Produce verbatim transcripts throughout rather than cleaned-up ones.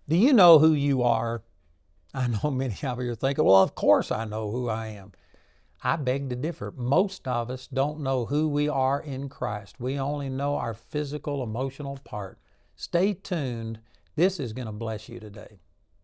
Do you know who you are? I know many of you are thinking, well, of course I know who I am. I beg to differ. Most of us don't know who we are in Christ. We only know our physical, emotional part. Stay tuned. This is going to bless you today.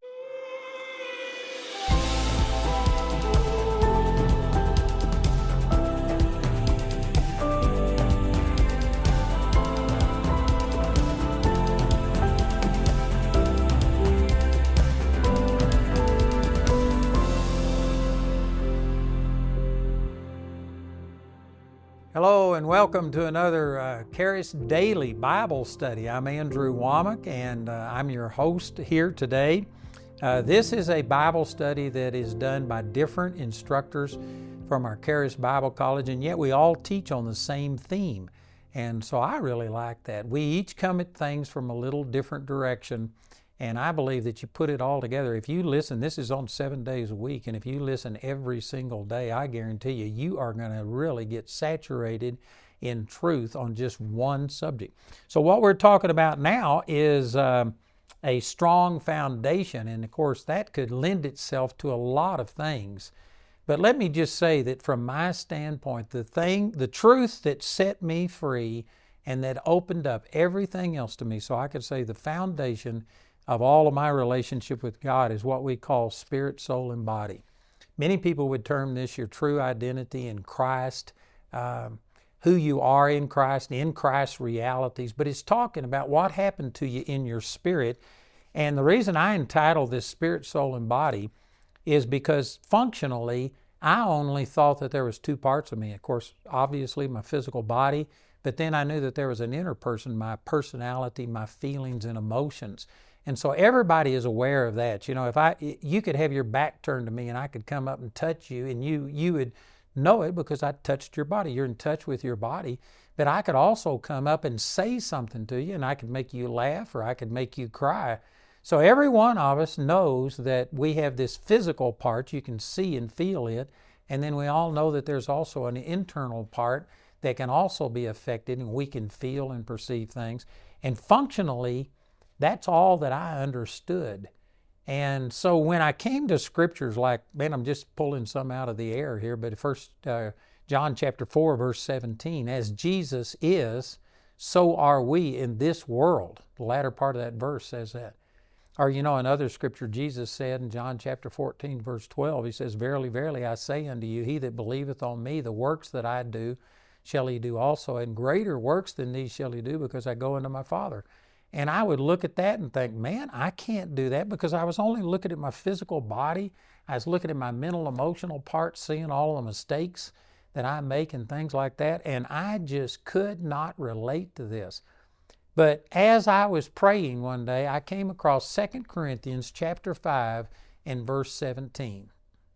Hello and welcome to another uh, Charis Daily Bible Study. I'm Andrew Womack and uh, I'm your host here today. Uh, this is a Bible study that is done by different instructors from our Charis Bible College, and yet we all teach on the same theme. And so I really like that. We each come at things from a little different direction, and I believe that you put it all together. If you listen, this is on seven days a week, and if you listen every single day, I guarantee you, you are going to really get saturated in truth on just one subject. So what we're talking about now is um, a strong foundation, and of course that could lend itself to a lot of things. But let me just say that from my standpoint, the thing, the truth that set me free and that opened up everything else to me, so I could say the foundation of all of my relationship with God is what we call spirit, soul, and body. Many people would term this your true identity in Christ, um, who you are in Christ, in Christ's realities, but it's talking about what happened to you in your spirit. And the reason I entitled this Spirit, Soul, and Body is because functionally, I only thought that there was two parts of me. Of course, obviously my physical body, but then I knew that there was an inner person, my personality, my feelings and emotions. And so everybody is aware of that. You know, if I, you could have your back turned to me and I could come up and touch you and you, you would know it because I touched your body. You're in touch with your body. But I could also come up and say something to you and I could make you laugh or I could make you cry. So every one of us knows that we have this physical part, you can see and feel it. And then we all know that there's also an internal part that can also be affected and we can feel and perceive things. And functionally, that's all that I understood. And so when I came to scriptures like, man, I'm just pulling some out of the air here, but first uh, John chapter four, verse seventeen, as Jesus is, so are we in this world. The latter part of that verse says that. Or, you know, another scripture Jesus said in John chapter fourteen, verse twelve, he says, verily, verily, I say unto you, he that believeth on me, the works that I do shall he do also, and greater works than these shall he do, because I go unto my Father. And I would look at that and think, man, I can't do that, because I was only looking at my physical body. I was looking at my mental, emotional parts, seeing all the mistakes that I make and things like that. And I just could not relate to this. But as I was praying one day, I came across Second Corinthians chapter five and verse seventeen.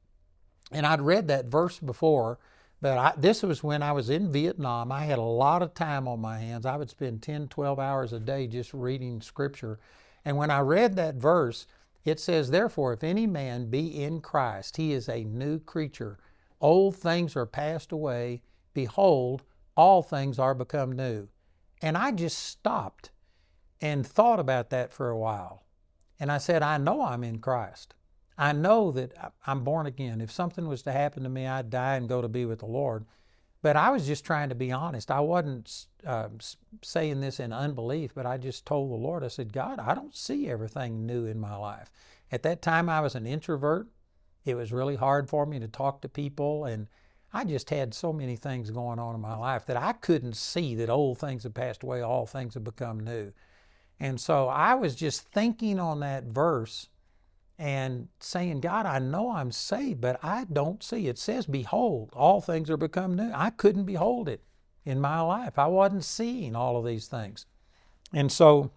And I'd read that verse before, but I, this was when I was in Vietnam. I had a lot of time on my hands. I would spend ten, twelve hours a day just reading scripture. And when I read that verse, it says, therefore, if any man be in Christ, he is a new creature. Old things are passed away. Behold, all things are become new. And I just stopped and thought about that for a while. And I said, I know I'm in Christ. I know that I'm born again. If something was to happen to me, I'd die and go to be with the Lord. But I was just trying to be honest. I wasn't uh, saying this in unbelief, but I just told the Lord, I said, God, I don't see everything new in my life. At that time, I was an introvert. It was really hard for me to talk to people, and I just had so many things going on in my life that I couldn't see that old things have passed away, all things have become new. And so I was just thinking on that verse and saying, God, I know I'm saved, but I don't see. It says, behold, all things are become new. I couldn't behold it in my life. I wasn't seeing all of these things. And so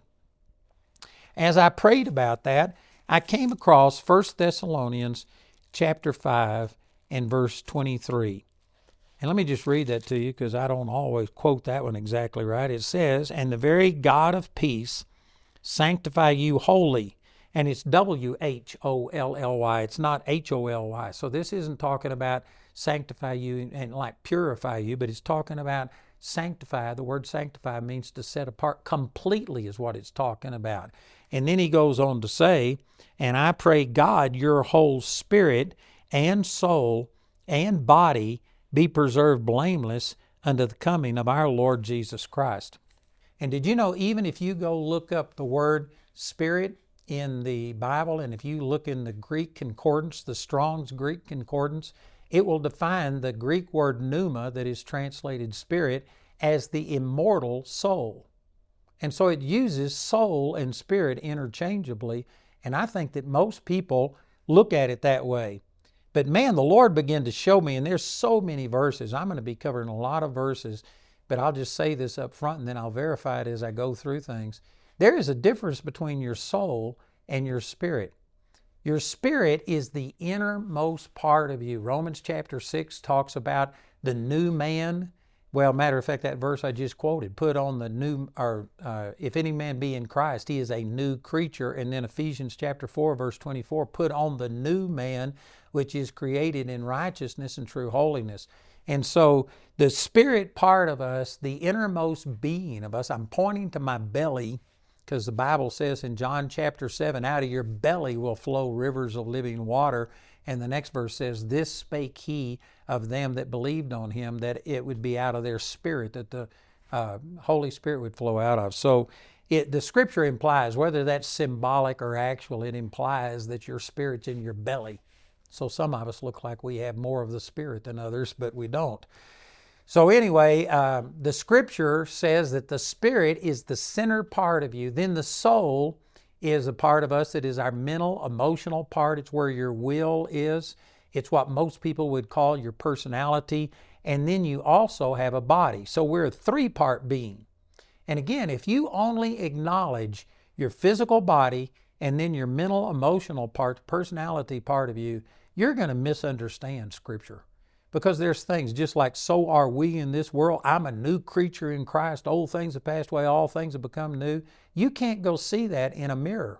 as I prayed about that, I came across First Thessalonians chapter five and verse twenty-three. And let me just read that to you because I don't always quote that one exactly right. It says, and the very God of peace sanctify you wholly. And it's W H O L L Y. It's not H O L Y. So this isn't talking about sanctify you and like purify you, but it's talking about sanctify. The word sanctify means to set apart completely is what it's talking about. And then he goes on to say, and I pray God your whole spirit and soul and body be preserved blameless unto the coming of our Lord Jesus Christ. And did you know, even if you go look up the word spirit in the Bible, and if you look in the Greek concordance, the Strong's Greek concordance, it will define the Greek word pneuma, that is translated spirit, as the immortal soul. And so it uses soul and spirit interchangeably, and I think that most people look at it that way. But man, the Lord began to show me, and there's so many verses. I'm going to be covering a lot of verses, but I'll just say this up front and then I'll verify it as I go through things. There is a difference between your soul and your spirit. Your spirit is the innermost part of you. Romans chapter six talks about the new man. Well, matter of fact, that verse I just quoted, put on the new, or uh, if any man be in Christ, he is a new creature. And then Ephesians chapter four, verse twenty-four, put on the new man, which is created in righteousness and true holiness. And so the spirit part of us, the innermost being of us, I'm pointing to my belly, because the Bible says in John chapter seven, out of your belly will flow rivers of living water. And the next verse says, this spake he of them that believed on him, that it would be out of their spirit that the uh, Holy Spirit would flow out of. So it, the scripture implies, whether that's symbolic or actual, it implies that your spirit's in your belly. So some of us look like we have more of the Spirit than others, but we don't. So anyway, uh, the scripture says that the spirit is the center part of you. Then the soul is a part of us that is our mental, emotional part. It's where your will is. It's what most people would call your personality. And then you also have a body. So we're a three-part being. And again, if you only acknowledge your physical body and then your mental, emotional part, the personality part of you, you're going to misunderstand Scripture. Because there's things just like, so are we in this world. I'm a new creature in Christ. Old things have passed away. All things have become new. You can't go see that in a mirror.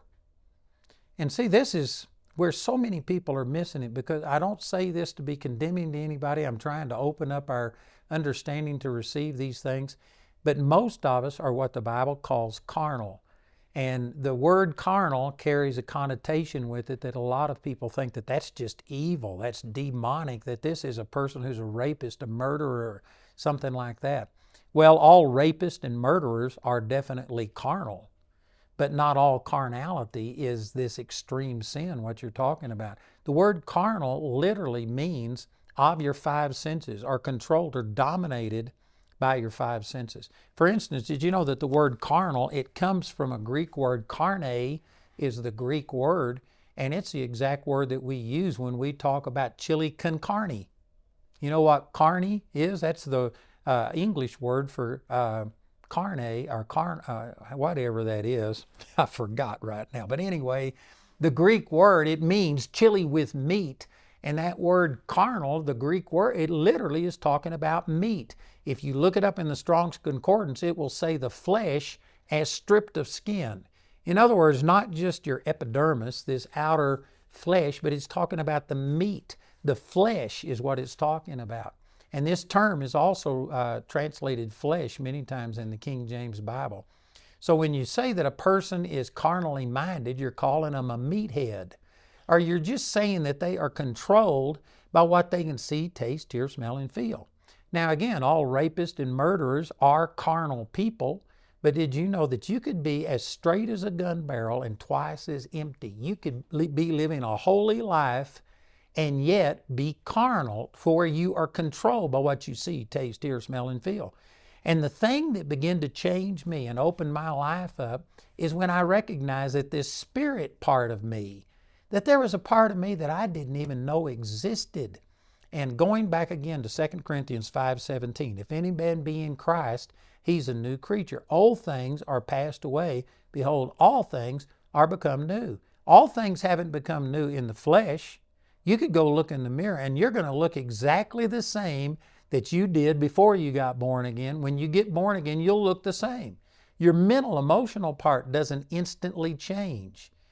And see, this is where so many people are missing it, because I don't say this to be condemning to anybody. I'm trying to open up our understanding to receive these things. But most of us are what the Bible calls carnal. And the word carnal carries a connotation with it that a lot of people think that that's just evil, that's demonic, that this is a person who's a rapist, a murderer, something like that. Well, all rapists and murderers are definitely carnal, but not all carnality is this extreme sin, what you're talking about. The word carnal literally means of your five senses, are controlled or dominated by your five senses. For instance, did you know that the word carnal, it comes from a Greek word, carne is the Greek word, and it's the exact word that we use when we talk about chili con carne. You know what carne is? That's the uh, English word for uh, carne, or carn, uh, whatever that is. I forgot right now. But anyway, the Greek word, it means chili with meat. And that word carnal, the Greek word, it literally is talking about meat. If you look it up in the Strong's Concordance, it will say the flesh as stripped of skin. In other words, not just your epidermis, this outer flesh, but it's talking about the meat. The flesh is what it's talking about. And this term is also uh, translated flesh many times in the King James Bible. So when you say that a person is carnally minded, you're calling them a meathead. Or you're just saying that they are controlled by what they can see, taste, hear, smell, and feel. Now again, all rapists and murderers are carnal people, but did you know that you could be as straight as a gun barrel and twice as empty? You could be living a holy life and yet be carnal, for you are controlled by what you see, taste, hear, smell, and feel. And the thing that began to change me and open my life up is when I recognized that this spirit part of me, that there was a part of me that I didn't even know existed. And going back again to Second Corinthians five seventeen, if any man be in Christ, he's a new creature. Old things are passed away. Behold, all things are become new. All things haven't become new in the flesh. You could go look in the mirror and you're going to look exactly the same that you did before you got born again. When you get born again, you'll look the same. Your mental, emotional part doesn't instantly change.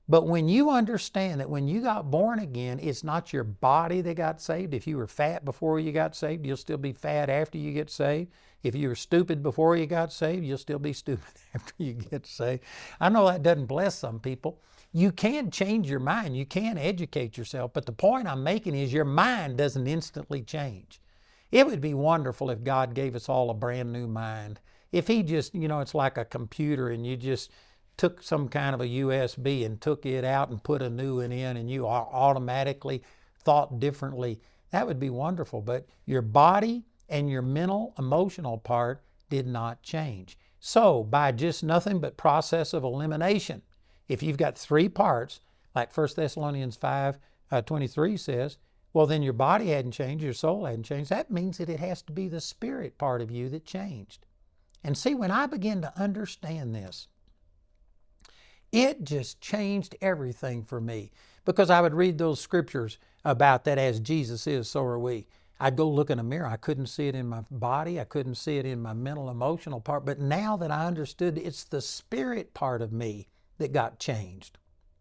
But when you understand that when you got born again, it's not your body that got saved. If you were fat before you got saved, you'll still be fat after you get saved. If you were stupid before you got saved, you'll still be stupid after you get saved. I know that doesn't bless some people. You can change your mind. You can educate yourself. But the point I'm making is your mind doesn't instantly change. It would be wonderful if God gave us all a brand new mind. If He just, you know, it's like a computer and you just took some kind of a U S B and took it out and put a new one in and you automatically thought differently. That would be wonderful. But your body and your mental, emotional part did not change. So by just nothing but process of elimination, if you've got three parts, like First Thessalonians five twenty-three says, well, then your body hadn't changed, your soul hadn't changed. That means that it has to be the spirit part of you that changed. And see, when I begin to understand this, it just changed everything for me, because I would read those scriptures about that as Jesus is, so are we. I'd go look in a mirror. I couldn't see it in my body. I couldn't see it in my mental, emotional part. But now that I understood, it's the spirit part of me that got changed.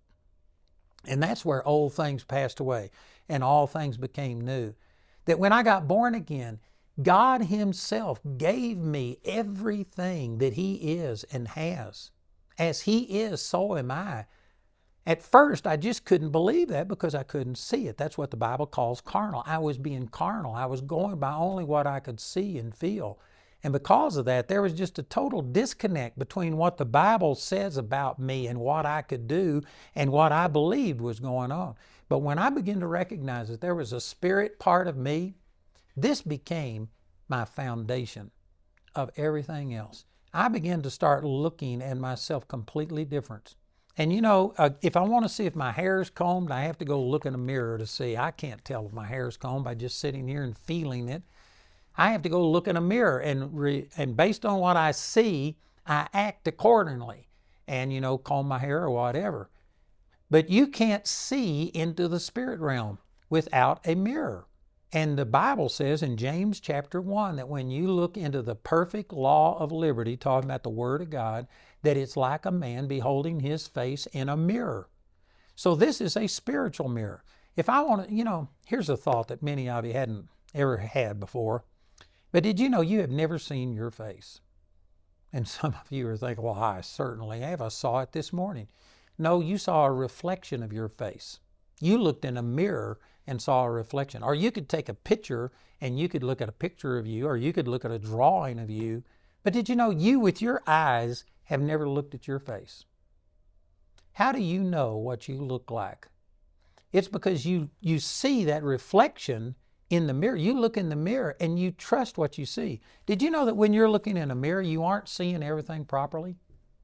And that's where old things passed away and all things became new. That when I got born again, God Himself gave me everything that He is and has. As He is, so am I. At first, I just couldn't believe that because I couldn't see it. That's what the Bible calls carnal. I was being carnal. I was going by only what I could see and feel. And because of that, there was just a total disconnect between what the Bible says about me and what I could do and what I believed was going on. But when I began to recognize that there was a spirit part of me, this became my foundation of everything else. I began to start looking at myself completely different. And you know, uh, if I want to see if my hair is combed, I have to go look in a mirror to see. I can't tell if my hair is combed by just sitting here and feeling it. I have to go look in a mirror, and re- and based on what I see, I act accordingly and, you know, comb my hair or whatever. But you can't see into the spirit realm without a mirror. And the Bible says in James chapter one that when you look into the perfect law of liberty, talking about the Word of God, that it's like a man beholding his face in a mirror. So this is a spiritual mirror. If I want to, you know, here's a thought that many of you hadn't ever had before. But did you know you have never seen your face? And some of you are thinking, well, I certainly have. I saw it this morning. No, you saw a reflection of your face. You looked in a mirror and saw a reflection. Or you could take a picture and you could look at a picture of you, or you could look at a drawing of you. But did you know you with your eyes have never looked at your face? How do you know what you look like? It's because you, you see that reflection in the mirror. You look in the mirror and you trust what you see. Did you know that when you're looking in a mirror, you aren't seeing everything properly?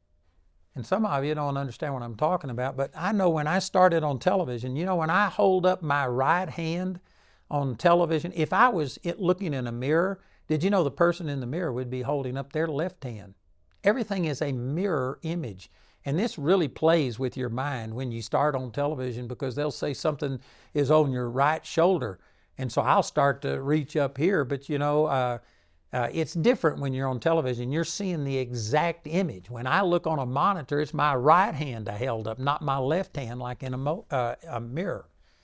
And some of you don't understand what I'm talking about, but I know when I started on television, you know, when I hold up my right hand on television, if I was looking in a mirror, did you know the person in the mirror would be holding up their left hand? Everything is a mirror image. And this really plays with your mind when you start on television, because they'll say something is on your right shoulder. And so I'll start to reach up here, but you know, uh, uh, it's different when you're on television. You're seeing the exact image. When I look on a monitor, it's my right hand I held up, not my left hand like in a, mo- uh, a mirror.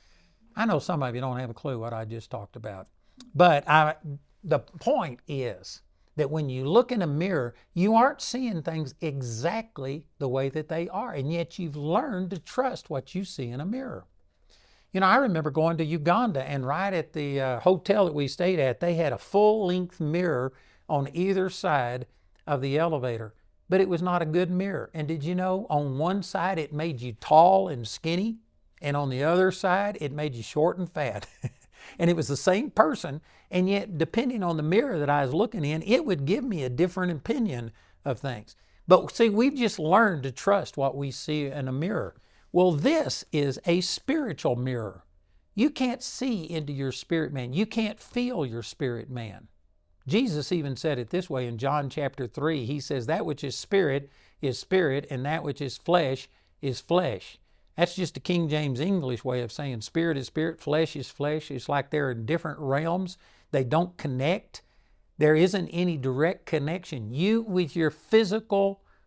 I know some of you don't have a clue what I just talked about. But I, the point is that when you look in a mirror, you aren't seeing things exactly the way that they are, and yet you've learned to trust what you see in a mirror. You know, I remember going to Uganda, and right at the uh, hotel that we stayed at, they had a full-length mirror on either side of the elevator, but it was not a good mirror. And did you know, on one side it made you tall and skinny, and on the other side it made you short and fat. And it was the same person, and yet depending on the mirror that I was looking in, it would give me a different opinion of things. But see, we've just learned to trust what we see in a mirror. Well, this is a spiritual mirror. You can't see into your spirit man. You can't feel your spirit man. Jesus even said it this way in John chapter three. He says, that which is spirit is spirit, and that which is flesh is flesh. That's just a King James English way of saying spirit is spirit, flesh is flesh. It's like they're in different realms. They don't connect. There isn't any direct connection. You with your physical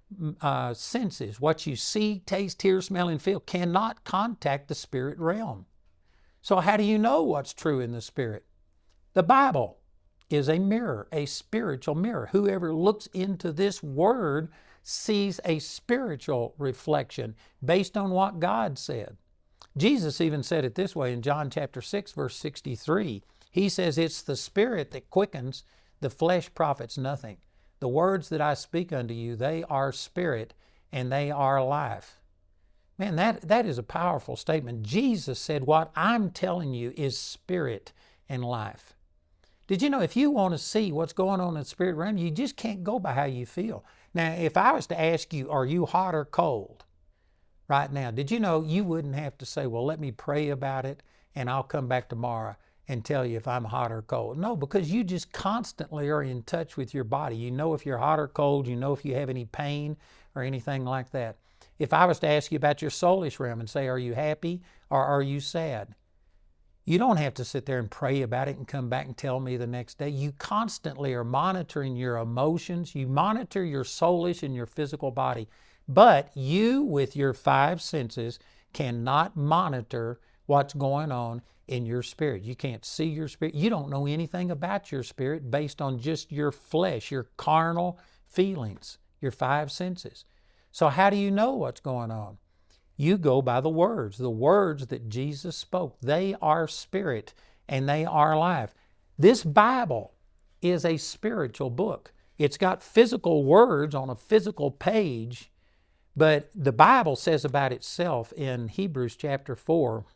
uh, senses, what you see, taste, hear, smell, and feel, cannot contact the spirit realm. So how do you know what's true in the spirit? The Bible is a mirror, a spiritual mirror. Whoever looks into this word sees a spiritual reflection based on what God said. Jesus even said it this way in John chapter six, verse sixty-three. He says, it's the spirit that quickens, the flesh profits nothing. The words that I speak unto you, they are spirit and they are life. Man, that, that is a powerful statement. Jesus said, what I'm telling you is spirit and life. Did you know if you want to see what's going on in the spirit realm, you just can't go by how you feel. Now, if I was to ask you, are you hot or cold right now? Did you know you wouldn't have to say, well, let me pray about it and I'll come back tomorrow and tell you if I'm hot or cold. No, because you just constantly are in touch with your body. You know if you're hot or cold. You know if you have any pain or anything like that. If I was to ask you about your soulish realm and say, are you happy or are you sad? You don't have to sit there and pray about it and come back and tell me the next day. You constantly are monitoring your emotions. You monitor your soulish and your physical body. But you, with your five senses, cannot monitor what's going on in your spirit. You can't see your spirit. You don't know anything about your spirit based on just your flesh, your carnal feelings, your five senses. So how do you know what's going on? You go by the words, the words that Jesus spoke. They are spirit and they are life. This Bible is a spiritual book. It's got physical words on a physical page, but the Bible says about itself in Hebrews chapter four,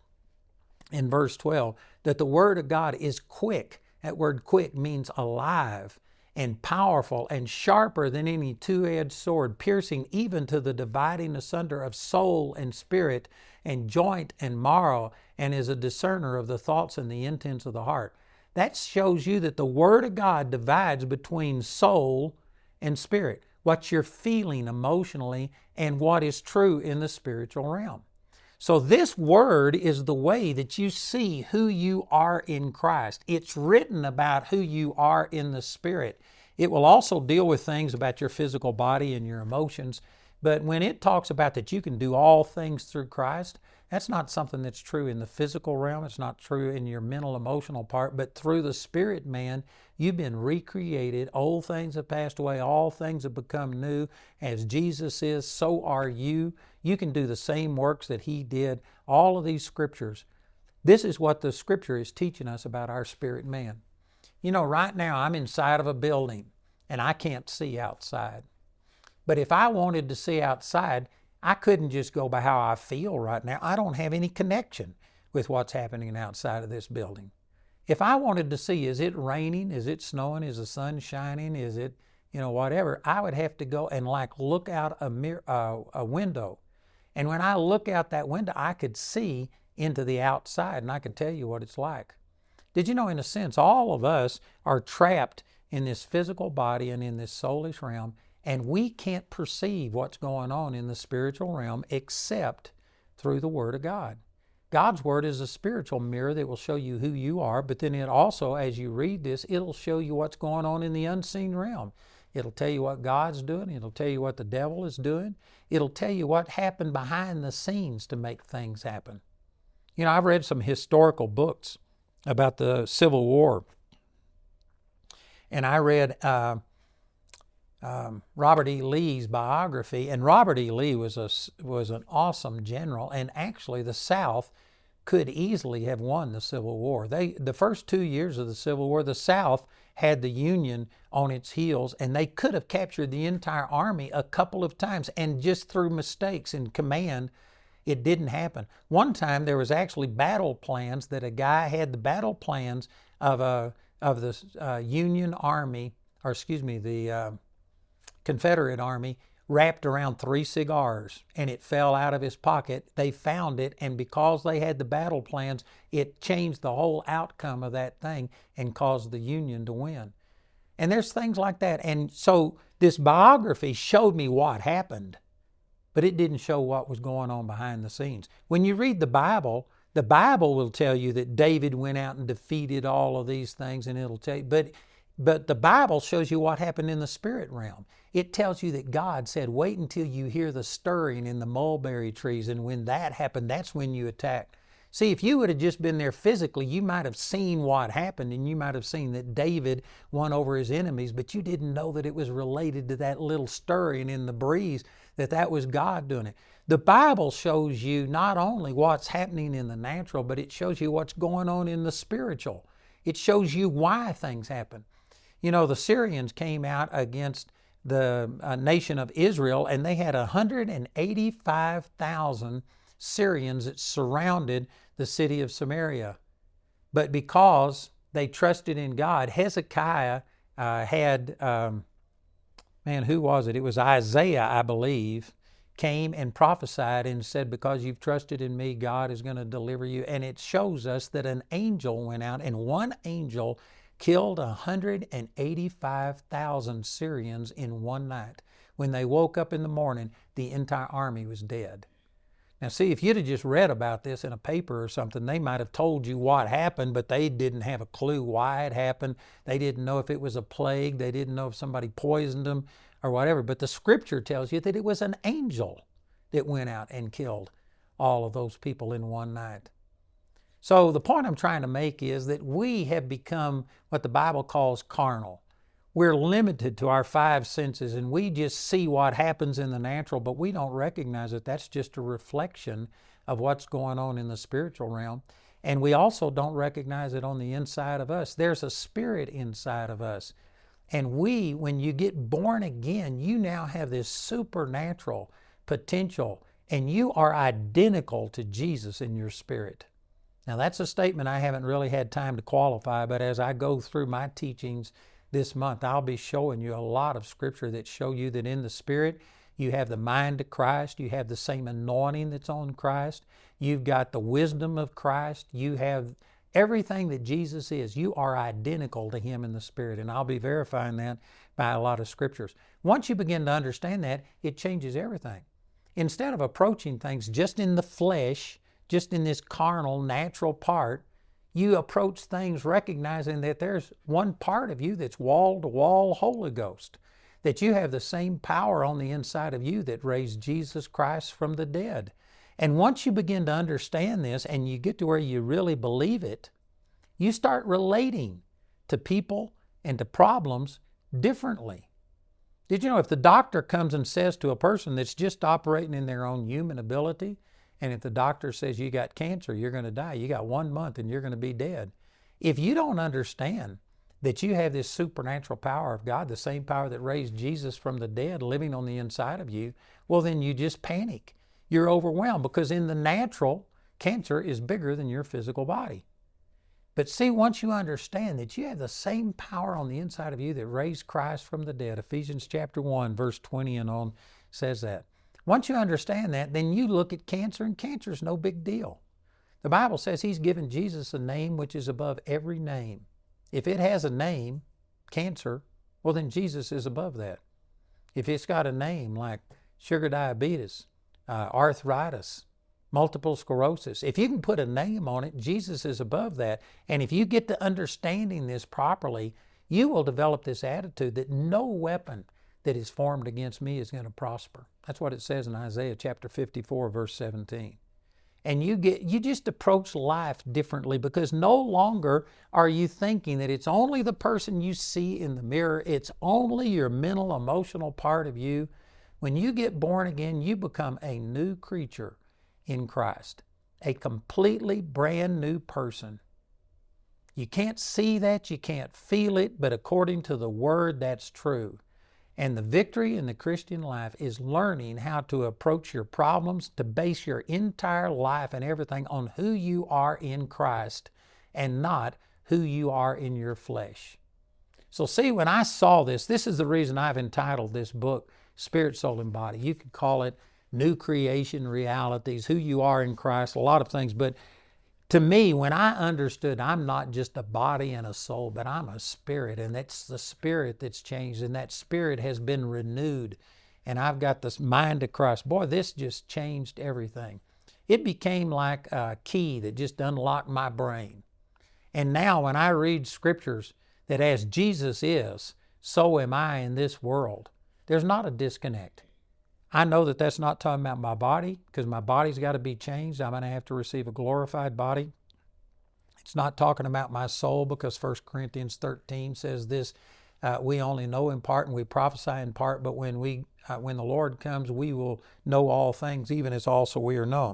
in verse twelve, that the Word of God is quick. That word quick means alive and powerful and sharper than any two-edged sword, piercing even to the dividing asunder of soul and spirit and joint and marrow, and is a discerner of the thoughts and the intents of the heart. That shows you that the Word of God divides between soul and spirit, what you're feeling emotionally and what is true in the spiritual realm. So this word is the way that you see who you are in Christ. It's written about who you are in the Spirit. It will also deal with things about your physical body and your emotions. But when it talks about that you can do all things through Christ, that's not something that's true in the physical realm. It's not true in your mental, emotional part. But through the Spirit, man, you've been recreated. Old things have passed away. All things have become new. As Jesus is, so are you. You can do the same works that He did. All of these scriptures. This is what the scripture is teaching us about our spirit man. You know, right now I'm inside of a building and I can't see outside. But if I wanted to see outside, I couldn't just go by how I feel right now. I don't have any connection with what's happening outside of this building. If I wanted to see, is it raining? Is it snowing? Is the sun shining? Is it, you know, whatever? I would have to go and like look out a mirror, uh, a window. And when I look out that window, I could see into the outside and I could tell you what it's like. Did you know, in a sense, all of us are trapped in this physical body and in this soulish realm, and we can't perceive what's going on in the spiritual realm except through the Word of God. God's Word is a spiritual mirror that will show you who you are, but then it also, as you read this, it'll show you what's going on in the unseen realm. It'll tell you what God's doing. It'll tell you what the devil is doing. It'll tell you what happened behind the scenes to make things happen. You know, I've read some historical books about the Civil War. And I read uh, um, Robert E. Lee's biography. And Robert E. Lee was, a, was an awesome general. And actually the South could easily have won the Civil War. They, the first two years of the Civil War, the South had the Union on its heels, and they could have captured the entire army a couple of times, and just through mistakes in command, it didn't happen. One time there was actually battle plans that a guy had the battle plans of a of the uh, Union Army, or excuse me, the uh, Confederate Army, wrapped around three cigars, and it fell out of his pocket. They found it, and because they had the battle plans, it changed the whole outcome of that thing and caused the Union to win. And there's things like that. And so this biography showed me what happened, but it didn't show what was going on behind the scenes. When you read the Bible, the Bible will tell you that David went out and defeated all of these things, and it'll tell you, but But the Bible shows you what happened in the spirit realm. It tells you that God said, wait until you hear the stirring in the mulberry trees, and when that happened, that's when you attack. See, if you would have just been there physically, you might have seen what happened, and you might have seen that David won over his enemies, but you didn't know that it was related to that little stirring in the breeze, that that was God doing it. The Bible shows you not only what's happening in the natural, but it shows you what's going on in the spiritual. It shows you why things happen. You know, the Syrians came out against the uh, nation of Israel, and they had one hundred eighty-five thousand Syrians that surrounded the city of Samaria. But because they trusted in God, Hezekiah uh, had, um, man, who was it? It was Isaiah, I believe, came and prophesied and said, because you've trusted in me, God is going to deliver you. And it shows us that an angel went out, and one angel killed one hundred eighty-five thousand Syrians in one night. When they woke up in the morning, the entire army was dead. Now see, if you'd have just read about this in a paper or something, they might have told you what happened, but they didn't have a clue why it happened. They didn't know if it was a plague. They didn't know if somebody poisoned them or whatever. But the Scripture tells you that it was an angel that went out and killed all of those people in one night. So the point I'm trying to make is that we have become what the Bible calls carnal. We're limited to our five senses, and we just see what happens in the natural, but we don't recognize that that's just a reflection of what's going on in the spiritual realm. And we also don't recognize it on the inside of us. There's a spirit inside of us. And we, when you get born again, you now have this supernatural potential, and you are identical to Jesus in your spirit. Now that's a statement I haven't really had time to qualify, but as I go through my teachings this month, I'll be showing you a lot of Scripture that show you that in the Spirit, you have the mind of Christ, you have the same anointing that's on Christ, you've got the wisdom of Christ, you have everything that Jesus is. You are identical to Him in the Spirit, and I'll be verifying that by a lot of Scriptures. Once you begin to understand that, it changes everything. Instead of approaching things just in the flesh, just in this carnal, natural part, you approach things recognizing that there's one part of you that's wall-to-wall Holy Ghost, that you have the same power on the inside of you that raised Jesus Christ from the dead. And once you begin to understand this and you get to where you really believe it, you start relating to people and to problems differently. Did you know if the doctor comes and says to a person that's just operating in their own human ability, and if the doctor says you got cancer, you're going to die, you got one month and you're going to be dead. If you don't understand that you have this supernatural power of God, the same power that raised Jesus from the dead living on the inside of you, well then you just panic. You're overwhelmed because in the natural, cancer is bigger than your physical body. But see, once you understand that you have the same power on the inside of you that raised Christ from the dead, Ephesians chapter one, verse twenty and on says that. Once you understand that, then you look at cancer, and cancer is no big deal. The Bible says He's given Jesus a name which is above every name. If it has a name, cancer, well then Jesus is above that. If it's got a name like sugar diabetes, uh, arthritis, multiple sclerosis, if you can put a name on it, Jesus is above that. And if you get to understanding this properly, you will develop this attitude that no weapon that is formed against me is going to prosper. That's what it says in Isaiah chapter fifty-four, verse seventeen. And you get you just approach life differently because no longer are you thinking that it's only the person you see in the mirror. It's only your mental, emotional part of you. When you get born again, you become a new creature in Christ, a completely brand new person. You can't see that, you can't feel it, but according to the Word, that's true. And the victory in the Christian life is learning how to approach your problems, to base your entire life and everything on who you are in Christ and not who you are in your flesh. So see, when I saw this, this is the reason I've entitled this book, Spirit, Soul, and Body. You could call it New Creation Realities, who you are in Christ, a lot of things. But to me, when I understood I'm not just a body and a soul, but I'm a spirit, and that's the spirit that's changed, and that spirit has been renewed, and I've got this mind of Christ. Boy, this just changed everything. It became like a key that just unlocked my brain. And now when I read scriptures that as Jesus is, so am I in this world. There's not a disconnect. I know that that's not talking about my body, because my body's got to be changed. I'm going to have to receive a glorified body. It's not talking about my soul, because First Corinthians thirteen says this, uh, we only know in part and we prophesy in part, but when we, uh, when the Lord comes, we will know all things, even as also we are known.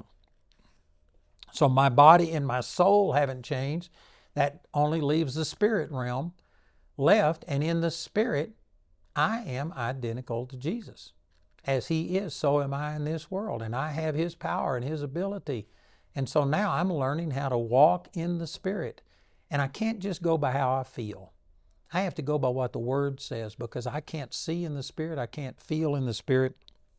So my body and my soul haven't changed. That only leaves the spirit realm left, and in the spirit, I am identical to Jesus. As He is, so am I in this world, and I have His power and His ability. And so now I'm learning how to walk in the Spirit. And I can't just go by how I feel. I have to go by what the Word says, because I can't see in the Spirit, I can't feel in the Spirit.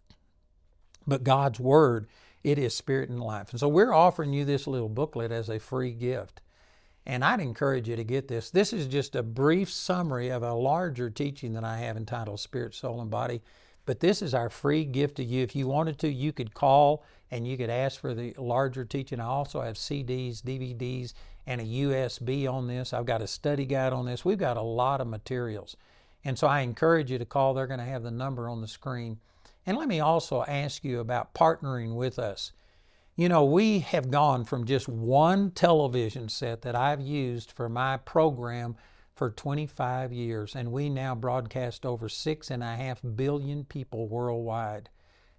But God's Word, it is spirit and life. And so we're offering you this little booklet as a free gift. And I'd encourage you to get this. This is just a brief summary of a larger teaching that I have entitled Spirit, Soul, and Body. But this is our free gift to you. If you wanted to, you could call and you could ask for the larger teaching. I also have C Ds, D V Ds, and a U S B on this. I've got a study guide on this. We've got a lot of materials. And so I encourage you to call. They're going to have the number on the screen. And let me also ask you about partnering with us. You know, we have gone from just one television set that I've used for my program for twenty-five years, and we now broadcast over six and a half billion people worldwide.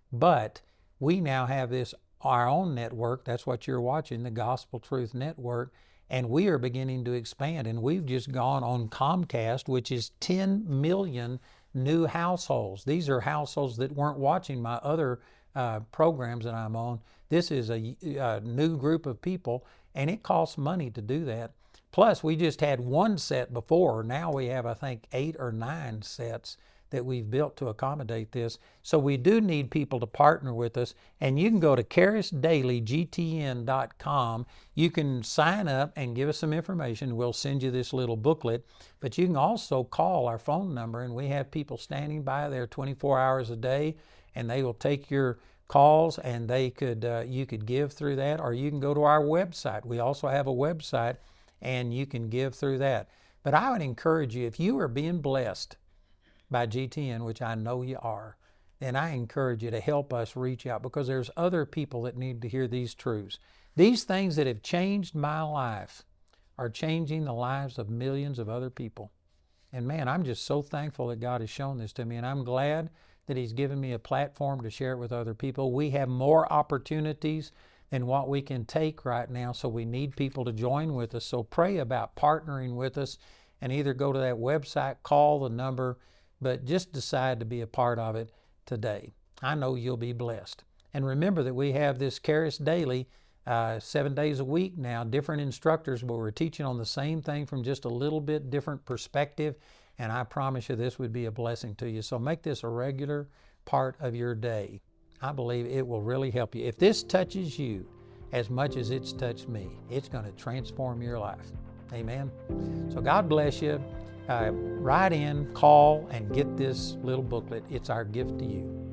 But we now have this, our own network, that's what you're watching, the Gospel Truth Network, and we are beginning to expand. And we've just gone on Comcast, which is ten million new households. These are households that weren't watching my other uh, programs that I'm on. This is a, a new group of people, and it costs money to do that. Plus, we just had one set before. Now we have, I think, eight or nine sets that we've built to accommodate this. So we do need people to partner with us. And you can go to charis daily G T N dot com. You can sign up and give us some information. We'll send you this little booklet. But you can also call our phone number, and we have people standing by there twenty-four hours a day, and they will take your calls, and they could uh, you could give through that, or you can go to our website. We also have a website, and you can give through that. But I would encourage you, if you are being blessed by G T N, which I know you are, then I encourage you to help us reach out, because there's other people that need to hear these truths. These things that have changed my life are changing the lives of millions of other people. And man, I'm just so thankful that God has shown this to me, and I'm glad that He's given me a platform to share it with other people. We have more opportunities than what we can take right now, so we need people to join with us. So pray about partnering with us, and either go to that website, call the number, but just decide to be a part of it today. I know you'll be blessed. And remember that we have this Charis Daily uh, seven days a week now, different instructors, but we're teaching on the same thing from just a little bit different perspective. And I promise you this would be a blessing to you. So make this a regular part of your day. I believe it will really help you. If this touches you as much as it's touched me, it's going to transform your life. Amen. So God bless you. Uh, write in, call, and get this little booklet. It's our gift to you.